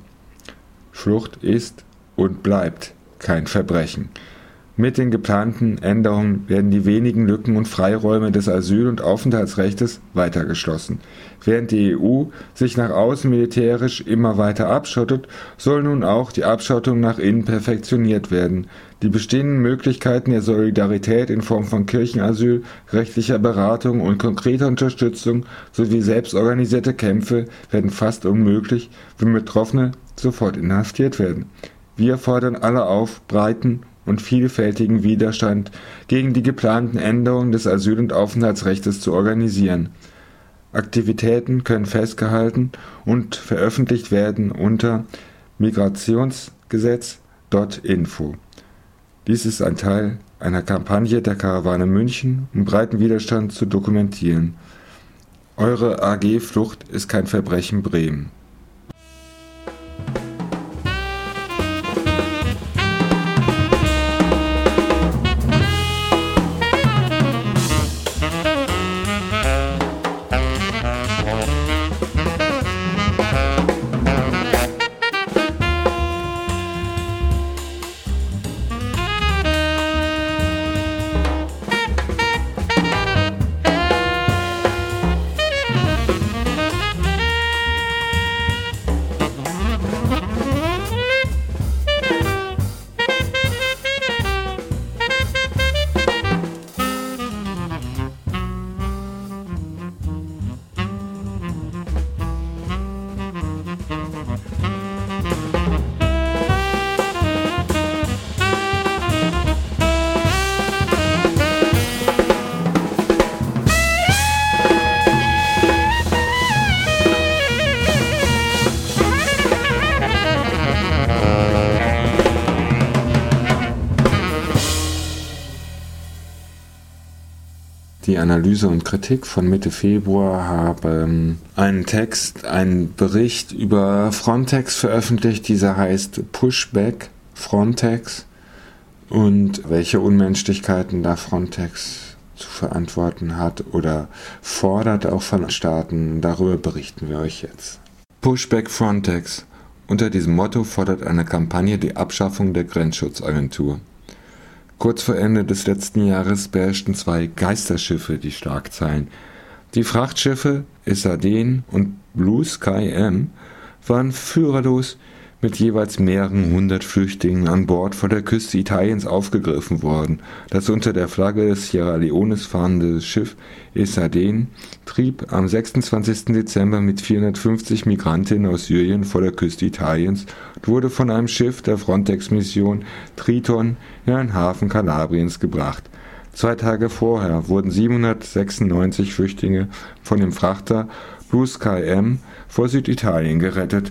Flucht ist und bleibt kein Verbrechen. Mit den geplanten Änderungen werden die wenigen Lücken und Freiräume des Asyl- und Aufenthaltsrechts weiter geschlossen. Während die E U sich nach außen militärisch immer weiter abschottet, soll nun auch die Abschottung nach innen perfektioniert werden. Die bestehenden Möglichkeiten der Solidarität in Form von Kirchenasyl, rechtlicher Beratung und konkreter Unterstützung sowie selbstorganisierte Kämpfe werden fast unmöglich, wenn Betroffene sofort inhaftiert werden. Wir fordern alle auf, breiten und vielfältigen Widerstand gegen die geplanten Änderungen des Asyl- und Aufenthaltsrechts zu organisieren. Aktivitäten können festgehalten und veröffentlicht werden unter migrationsgesetz punkt info. Dies ist ein Teil einer Kampagne der Karawane München, um breiten Widerstand zu dokumentieren. Eure A G Flucht ist kein Verbrechen Bremen. Die Analyse und Kritik von Mitte Februar haben einen Text, einen Bericht über Frontex veröffentlicht. Dieser heißt Pushback Frontex und welche Unmenschlichkeiten da Frontex zu verantworten hat oder fordert auch von Staaten. Darüber berichten wir euch jetzt. Pushback Frontex. Unter diesem Motto fordert eine Kampagne die Abschaffung der Grenzschutzagentur. Kurz vor Ende des letzten Jahres beherrschten zwei Geisterschiffe die Schlagzeilen. Die Frachtschiffe Essaden und Blue Sky M waren führerlos mit jeweils mehreren hundert Flüchtlingen an Bord vor der Küste Italiens aufgegriffen worden. Das unter der Flagge des Sierra Leones fahrende Schiff Essaden trieb am sechsundzwanzigsten Dezember mit vierhundertfünfzig Migrantinnen aus Syrien vor der Küste Italiens und wurde von einem Schiff der Frontex-Mission Triton in einen Hafen Kalabriens gebracht. Zwei Tage vorher wurden siebenhundertsechsundneunzig Flüchtlinge von dem Frachter Blue Sky M vor Süditalien gerettet.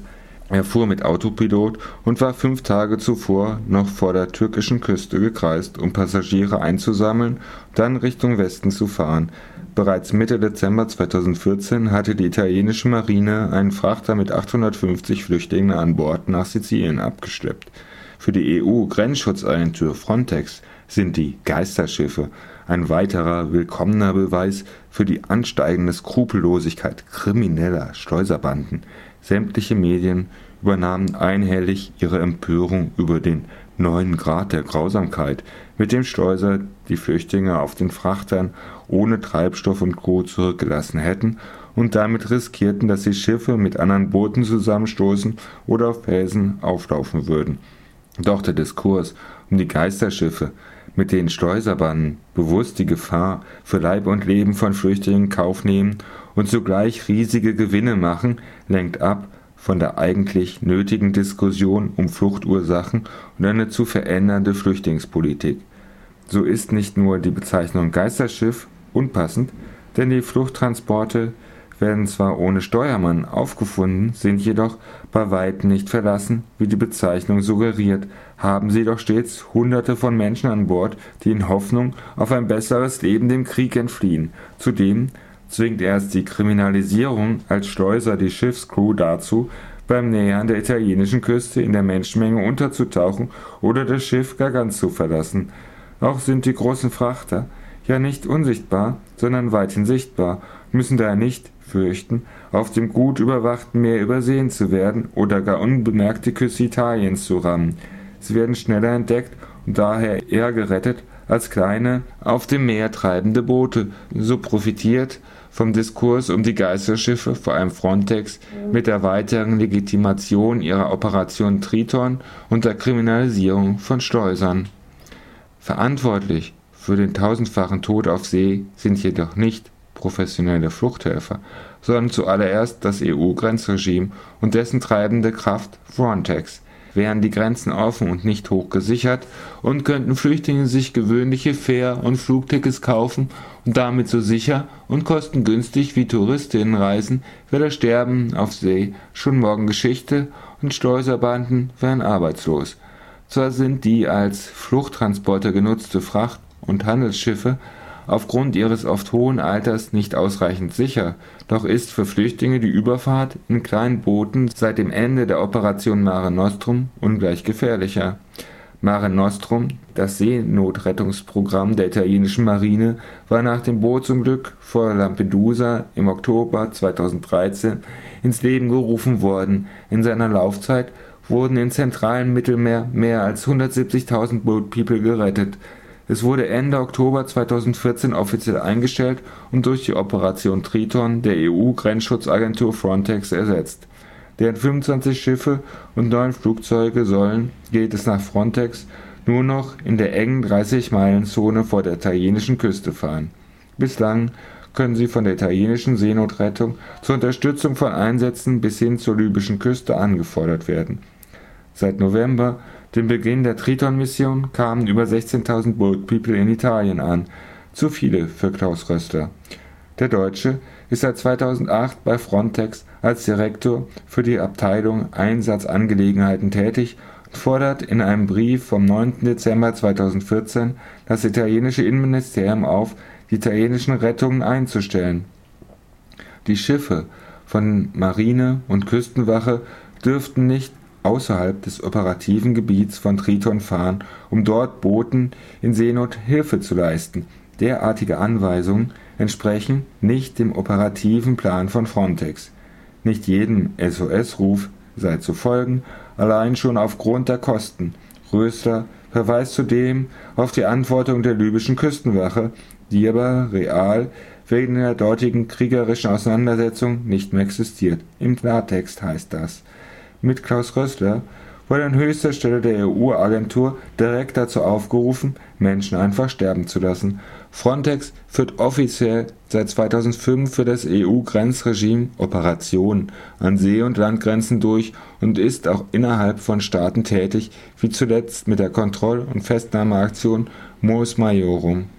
Er fuhr mit Autopilot und war fünf Tage zuvor noch vor der türkischen Küste gekreist, um Passagiere einzusammeln, dann Richtung Westen zu fahren. Bereits Mitte Dezember zweitausendvierzehn hatte die italienische Marine einen Frachter mit achthundertfünfzig Flüchtlingen an Bord nach Sizilien abgeschleppt. Für die E U-Grenzschutzagentur Frontex sind die Geisterschiffe ein weiterer willkommener Beweis für die ansteigende Skrupellosigkeit krimineller Schleuserbanden. Sämtliche Medien übernahmen einhellig ihre Empörung über den neuen Grad der Grausamkeit, mit dem Schleuser die Flüchtlinge auf den Frachtern ohne Treibstoff und Co. zurückgelassen hätten und damit riskierten, dass die Schiffe mit anderen Booten zusammenstoßen oder auf Felsen auflaufen würden. Doch der Diskurs um die Geisterschiffe, mit denen Schleuserbanden bewusst die Gefahr für Leib und Leben von Flüchtlingen in Kauf nehmen und zugleich riesige Gewinne machen, lenkt ab von der eigentlich nötigen Diskussion um Fluchtursachen und eine zu verändernde Flüchtlingspolitik. So ist nicht nur die Bezeichnung Geisterschiff unpassend, denn die Fluchttransporte werden zwar ohne Steuermann aufgefunden, sind jedoch bei weitem nicht verlassen, wie die Bezeichnung suggeriert, haben sie doch stets Hunderte von Menschen an Bord, die in Hoffnung auf ein besseres Leben dem Krieg entfliehen. Zudem zwingt erst die Kriminalisierung als Schleuser die Schiffscrew dazu, beim Nähern der italienischen Küste in der Menschenmenge unterzutauchen oder das Schiff gar ganz zu verlassen. Auch sind die großen Frachter ja nicht unsichtbar, sondern weithin sichtbar, müssen daher nicht fürchten, auf dem gut überwachten Meer übersehen zu werden oder gar unbemerkt die Küste Italiens zu rammen. Sie werden schneller entdeckt und daher eher gerettet als kleine, auf dem Meer treibende Boote. So profitiert vom Diskurs um die Geisterschiffe, vor allem Frontex, mit der weiteren Legitimation ihrer Operation Triton und der Kriminalisierung von Schleusern. Verantwortlich für den tausendfachen Tod auf See sind jedoch nicht professionelle Fluchthelfer, sondern zuallererst das E U-Grenzregime und dessen treibende Kraft Frontex. Wären die Grenzen offen und nicht hoch gesichert und könnten Flüchtlinge sich gewöhnliche Fähr- und Flugtickets kaufen und damit so sicher und kostengünstig wie Touristinnen reisen, wäre das Sterben auf See schon morgen Geschichte und Schleuserbanden wären arbeitslos. Zwar sind die als Fluchttransporter genutzte Fracht- und Handelsschiffe aufgrund ihres oft hohen Alters nicht ausreichend sicher, doch ist für Flüchtlinge die Überfahrt in kleinen Booten seit dem Ende der Operation Mare Nostrum ungleich gefährlicher. Mare Nostrum, das Seenotrettungsprogramm der italienischen Marine, war nach dem Bootsunglück vor Lampedusa im Oktober zweitausenddreizehn ins Leben gerufen worden. In seiner Laufzeit wurden im zentralen Mittelmeer mehr als hundertsiebzigtausend Boat People gerettet. Es wurde Ende Oktober zweitausendvierzehn offiziell eingestellt und durch die Operation Triton der E U-Grenzschutzagentur Frontex ersetzt. Deren fünfundzwanzig Schiffe und neun Flugzeuge sollen, geht es nach Frontex, nur noch in der engen dreißig-Meilen-Zone vor der italienischen Küste fahren. Bislang können sie von der italienischen Seenotrettung zur Unterstützung von Einsätzen bis hin zur libyschen Küste angefordert werden. Seit November, dem Beginn der Triton-Mission, kamen über sechzehntausend Boat People in Italien an. Zu viele für Klaus Rössler. Der Deutsche ist seit zweitausendacht bei Frontex als Direktor für die Abteilung Einsatzangelegenheiten tätig und fordert in einem Brief vom neunten Dezember zweitausendvierzehn das italienische Innenministerium auf, die italienischen Rettungen einzustellen. Die Schiffe von Marine und Küstenwache dürften nicht außerhalb des operativen Gebiets von Triton fahren, um dort Booten in Seenot Hilfe zu leisten. Derartige Anweisungen entsprechen nicht dem operativen Plan von Frontex. Nicht jedem S O S-Ruf sei zu folgen, allein schon aufgrund der Kosten. Rösler verweist zudem auf die Antwortung der libyschen Küstenwache, die aber real wegen der dortigen kriegerischen Auseinandersetzung nicht mehr existiert. Im Klartext heißt das: Mit Klaus Rössler wurde an höchster Stelle der E U-Agentur direkt dazu aufgerufen, Menschen einfach sterben zu lassen. Frontex führt offiziell seit zweitausendfünf für das E U-Grenzregime Operationen an See- und Landgrenzen durch und ist auch innerhalb von Staaten tätig, wie zuletzt mit der Kontroll- und Festnahmeaktion Mos Maiorum.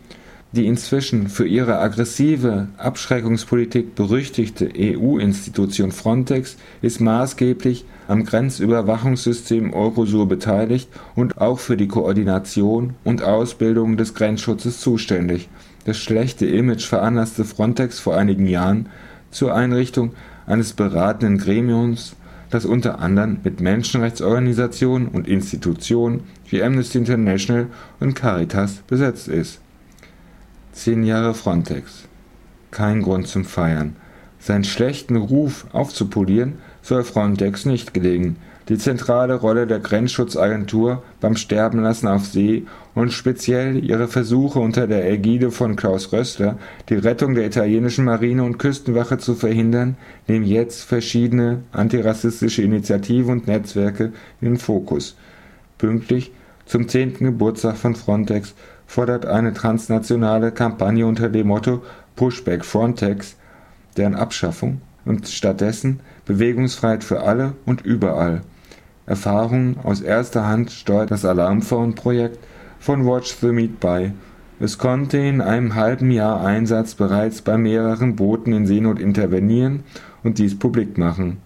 Die inzwischen für ihre aggressive Abschreckungspolitik berüchtigte E U-Institution Frontex ist maßgeblich am Grenzüberwachungssystem Eurosur beteiligt und auch für die Koordination und Ausbildung des Grenzschutzes zuständig. Das schlechte Image veranlasste Frontex vor einigen Jahren zur Einrichtung eines beratenden Gremiums, das unter anderem mit Menschenrechtsorganisationen und Institutionen wie Amnesty International und Caritas besetzt ist. Zehn Jahre Frontex. Kein Grund zum Feiern. Seinen schlechten Ruf aufzupolieren soll Frontex nicht gelingen. Die zentrale Rolle der Grenzschutzagentur beim Sterbenlassen auf See und speziell ihre Versuche unter der Ägide von Klaus Rössler, die Rettung der italienischen Marine und Küstenwache zu verhindern, nehmen jetzt verschiedene antirassistische Initiativen und Netzwerke in den Fokus. Pünktlich zum zehnten Geburtstag von Frontex fordert eine transnationale Kampagne unter dem Motto Pushback Frontex deren Abschaffung und stattdessen Bewegungsfreiheit für alle und überall. Erfahrungen aus erster Hand steuert das Alarmphone-Projekt von Watch the Meat bei. Es konnte in einem halben Jahr Einsatz bereits bei mehreren Booten in Seenot intervenieren und dies publik machen.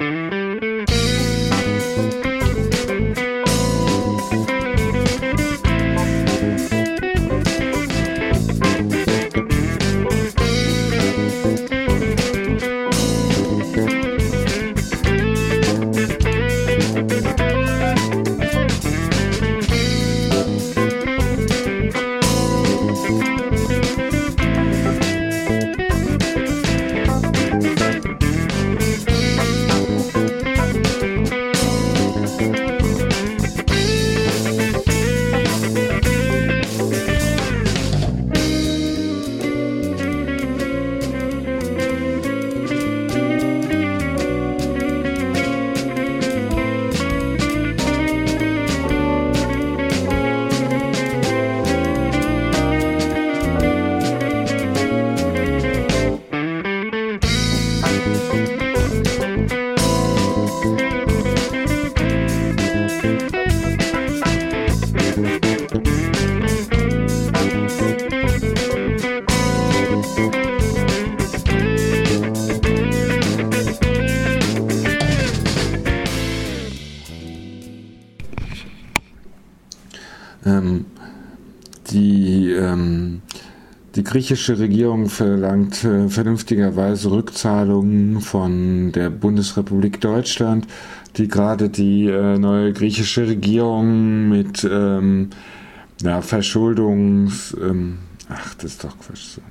Ähm, die, ähm, die griechische Regierung verlangt äh, vernünftigerweise Rückzahlungen von der Bundesrepublik Deutschland, die gerade die äh, neue griechische Regierung mit ähm, ja, Verschuldungs... Ähm, ach, das ist doch Quatsch so.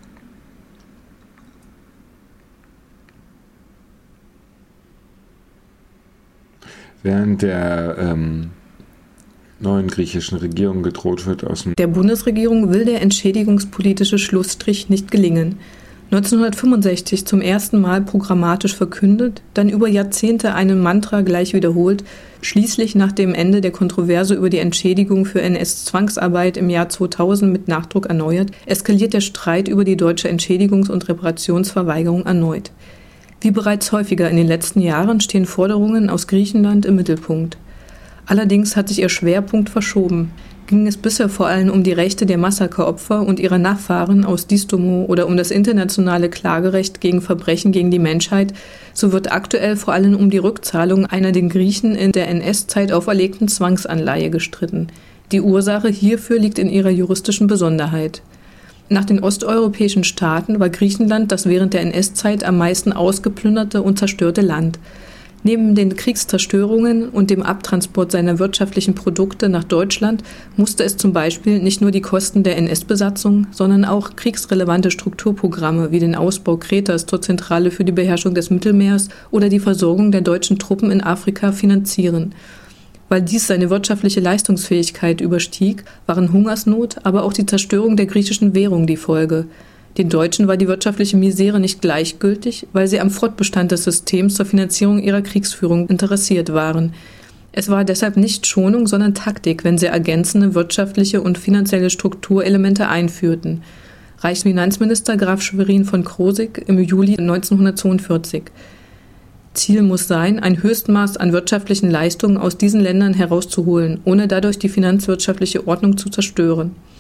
Während der ähm, neuen griechischen Regierung gedroht wird aus dem... Der Bundesregierung will der entschädigungspolitische Schlussstrich nicht gelingen. neunzehnhundertfünfundsechzig zum ersten Mal programmatisch verkündet, dann über Jahrzehnte einem Mantra gleich wiederholt, schließlich nach dem Ende der Kontroverse über die Entschädigung für N S-Zwangsarbeit im Jahr zweitausend mit Nachdruck erneuert, eskaliert der Streit über die deutsche Entschädigungs- und Reparationsverweigerung erneut. Wie bereits häufiger in den letzten Jahren stehen Forderungen aus Griechenland im Mittelpunkt. Allerdings hat sich ihr Schwerpunkt verschoben. Ging es bisher vor allem um die Rechte der Massakeropfer und ihrer Nachfahren aus Distomo oder um das internationale Klagerecht gegen Verbrechen gegen die Menschheit, so wird aktuell vor allem um die Rückzahlung einer den Griechen in der N S-Zeit auferlegten Zwangsanleihe gestritten. Die Ursache hierfür liegt in ihrer juristischen Besonderheit. Nach den osteuropäischen Staaten war Griechenland das während der N S-Zeit am meisten ausgeplünderte und zerstörte Land. Neben den Kriegszerstörungen und dem Abtransport seiner wirtschaftlichen Produkte nach Deutschland musste es zum Beispiel nicht nur die Kosten der N S-Besatzung, sondern auch kriegsrelevante Strukturprogramme wie den Ausbau Kretas zur Zentrale für die Beherrschung des Mittelmeers oder die Versorgung der deutschen Truppen in Afrika finanzieren. Weil dies seine wirtschaftliche Leistungsfähigkeit überstieg, waren Hungersnot, aber auch die Zerstörung der griechischen Währung die Folge. Den Deutschen war die wirtschaftliche Misere nicht gleichgültig, weil sie am Fortbestand des Systems zur Finanzierung ihrer Kriegsführung interessiert waren. Es war deshalb nicht Schonung, sondern Taktik, wenn sie ergänzende wirtschaftliche und finanzielle Strukturelemente einführten. Reichsfinanzminister Graf Schwerin von Krosigk im Juli neunzehnhundertzweiundvierzig. Ziel muss sein, ein Höchstmaß an wirtschaftlichen Leistungen aus diesen Ländern herauszuholen, ohne dadurch die finanzwirtschaftliche Ordnung zu zerstören.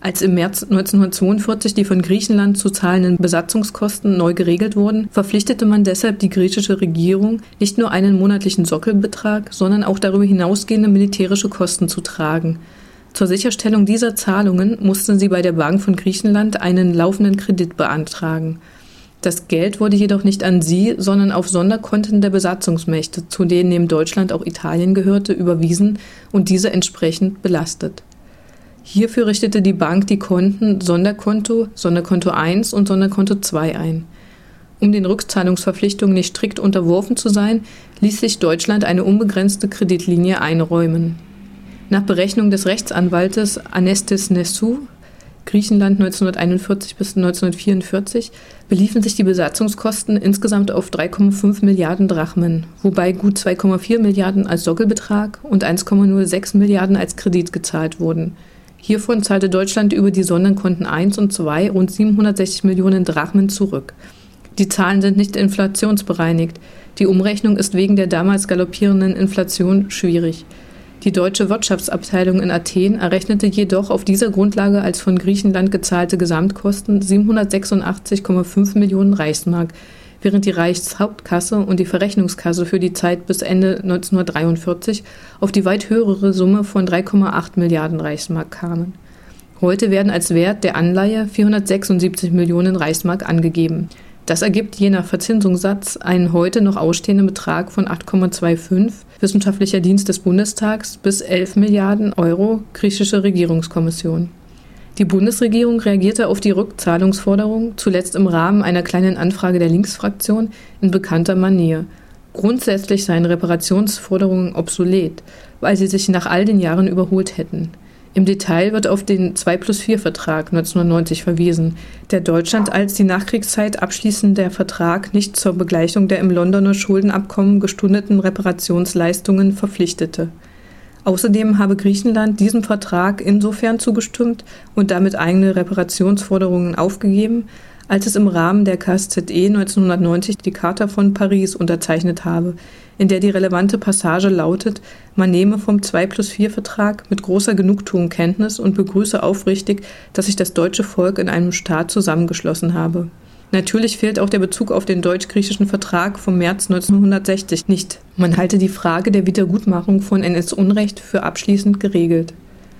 Als im März neunzehnhundertzweiundvierzig die von Griechenland zu zahlenden Besatzungskosten neu geregelt wurden, verpflichtete man deshalb die griechische Regierung, nicht nur einen monatlichen Sockelbetrag, sondern auch darüber hinausgehende militärische Kosten zu tragen. Zur Sicherstellung dieser Zahlungen mussten sie bei der Bank von Griechenland einen laufenden Kredit beantragen. Das Geld wurde jedoch nicht an sie, sondern auf Sonderkonten der Besatzungsmächte, zu denen neben Deutschland auch Italien gehörte, überwiesen und diese entsprechend belastet. Hierfür richtete die Bank die Konten Sonderkonto, Sonderkonto eins und Sonderkonto zwei ein. Um den Rückzahlungsverpflichtungen nicht strikt unterworfen zu sein, ließ sich Deutschland eine unbegrenzte Kreditlinie einräumen. Nach Berechnung des Rechtsanwaltes Anestis Nessou, Griechenland neunzehnhunderteinundvierzig bis neunzehnhundertvierundvierzig, beliefen sich die Besatzungskosten insgesamt auf drei Komma fünf Milliarden Drachmen, wobei gut zwei Komma vier Milliarden als Sockelbetrag und eins Komma null sechs Milliarden als Kredit gezahlt wurden. Hiervon zahlte Deutschland über die Sonderkonten eins und zwei rund siebenhundertsechzig Millionen Drachmen zurück. Die Zahlen sind nicht inflationsbereinigt. Die Umrechnung ist wegen der damals galoppierenden Inflation schwierig. Die deutsche Wirtschaftsabteilung in Athen errechnete jedoch auf dieser Grundlage als von Griechenland gezahlte Gesamtkosten siebenhundertsechsundachtzig Komma fünf Millionen Reichsmark, während die Reichshauptkasse und die Verrechnungskasse für die Zeit bis Ende neunzehnhundertdreiundvierzig auf die weit höhere Summe von drei Komma acht Milliarden Reichsmark kamen. Heute werden als Wert der Anleihe vierhundertsechsundsiebzig Millionen Reichsmark angegeben. Das ergibt je nach Verzinsungssatz einen heute noch ausstehenden Betrag von acht Komma fünfundzwanzig Wissenschaftlicher Dienst des Bundestags bis elf Milliarden Euro griechische Regierungskommission. Die Bundesregierung reagierte auf die Rückzahlungsforderung zuletzt im Rahmen einer kleinen Anfrage der Linksfraktion in bekannter Manier. Grundsätzlich seien Reparationsforderungen obsolet, weil sie sich nach all den Jahren überholt hätten. Im Detail wird auf den zwei plus vier Vertrag neunzehnhundertneunzig verwiesen, der Deutschland als die Nachkriegszeit abschließende Vertrag nicht zur Begleichung der im Londoner Schuldenabkommen gestundeten Reparationsleistungen verpflichtete. Außerdem habe Griechenland diesem Vertrag insofern zugestimmt und damit eigene Reparationsforderungen aufgegeben, als es im Rahmen der K S Z E neunzehnhundertneunzig die Charta von Paris unterzeichnet habe, in der die relevante Passage lautet, man nehme vom zwei plus vier Vertrag mit großer Genugtuung Kenntnis und begrüße aufrichtig, dass sich das deutsche Volk in einem Staat zusammengeschlossen habe. Natürlich fehlt auch der Bezug auf den deutsch-griechischen Vertrag vom März neunzehnhundertsechzig nicht. Man halte die Frage der Wiedergutmachung von N S-Unrecht für abschließend geregelt.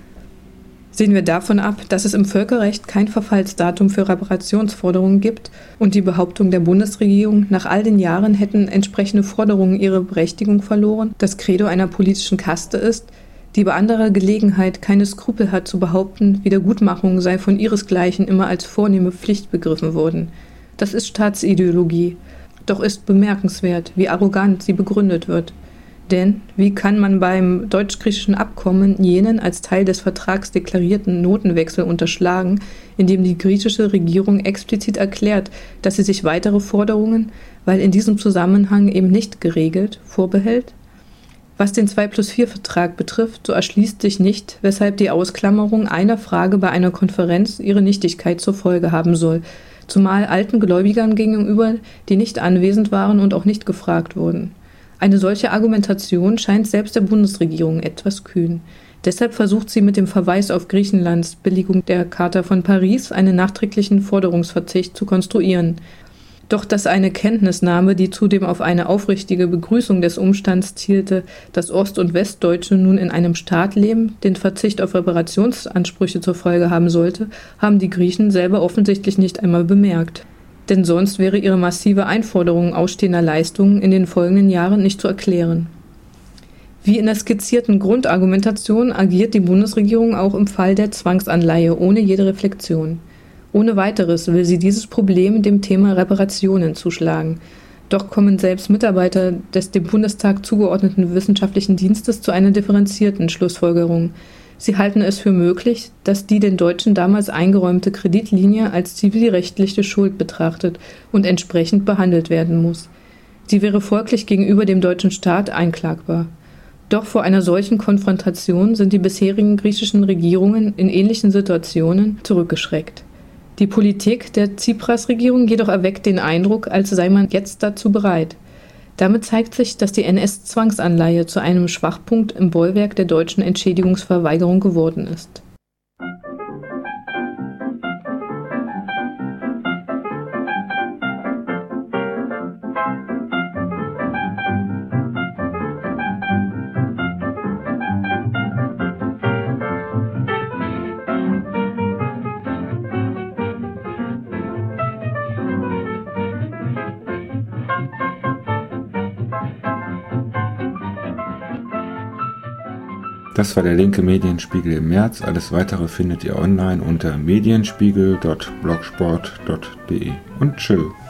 Sehen wir davon ab, dass es im Völkerrecht kein Verfallsdatum für Reparationsforderungen gibt und die Behauptung der Bundesregierung, nach all den Jahren hätten entsprechende Forderungen ihre Berechtigung verloren, das Credo einer politischen Kaste ist, die bei anderer Gelegenheit keine Skrupel hat zu behaupten, Wiedergutmachung sei von ihresgleichen immer als vornehme Pflicht begriffen worden. Das ist Staatsideologie. Doch ist bemerkenswert, wie arrogant sie begründet wird. Denn wie kann man beim deutsch-griechischen Abkommen jenen als Teil des Vertrags deklarierten Notenwechsel unterschlagen, indem die griechische Regierung explizit erklärt, dass sie sich weitere Forderungen, weil in diesem Zusammenhang eben nicht geregelt, vorbehält? Was den zwei plus vier Vertrag betrifft, so erschließt sich nicht, weshalb die Ausklammerung einer Frage bei einer Konferenz ihre Nichtigkeit zur Folge haben soll, zumal alten Gläubigern gegenüber, die nicht anwesend waren und auch nicht gefragt wurden. Eine solche Argumentation scheint selbst der Bundesregierung etwas kühn. Deshalb versucht sie mit dem Verweis auf Griechenlands Billigung der Charta von Paris einen nachträglichen Forderungsverzicht zu konstruieren. Doch dass eine Kenntnisnahme, die zudem auf eine aufrichtige Begrüßung des Umstands zielte, dass Ost- und Westdeutsche nun in einem Staat leben, den Verzicht auf Reparationsansprüche zur Folge haben sollte, haben die Griechen selber offensichtlich nicht einmal bemerkt. Denn sonst wäre ihre massive Einforderung ausstehender Leistungen in den folgenden Jahren nicht zu erklären. Wie in der skizzierten Grundargumentation agiert die Bundesregierung auch im Fall der Zwangsanleihe ohne jede Reflexion. Ohne weiteres will sie dieses Problem dem Thema Reparationen zuschlagen. Doch kommen selbst Mitarbeiter des dem Bundestag zugeordneten wissenschaftlichen Dienstes zu einer differenzierten Schlussfolgerung. Sie halten es für möglich, dass die den Deutschen damals eingeräumte Kreditlinie als zivilrechtliche Schuld betrachtet und entsprechend behandelt werden muss. Sie wäre folglich gegenüber dem deutschen Staat einklagbar. Doch vor einer solchen Konfrontation sind die bisherigen griechischen Regierungen in ähnlichen Situationen zurückgeschreckt. Die Politik der Tsipras-Regierung jedoch erweckt den Eindruck, als sei man jetzt dazu bereit. Damit zeigt sich, dass die N S-Zwangsanleihe zu einem Schwachpunkt im Bollwerk der deutschen Entschädigungsverweigerung geworden ist. Das war der linke Medienspiegel im März. Alles weitere findet ihr online unter medienspiegel punkt blogspot punkt de und tschö.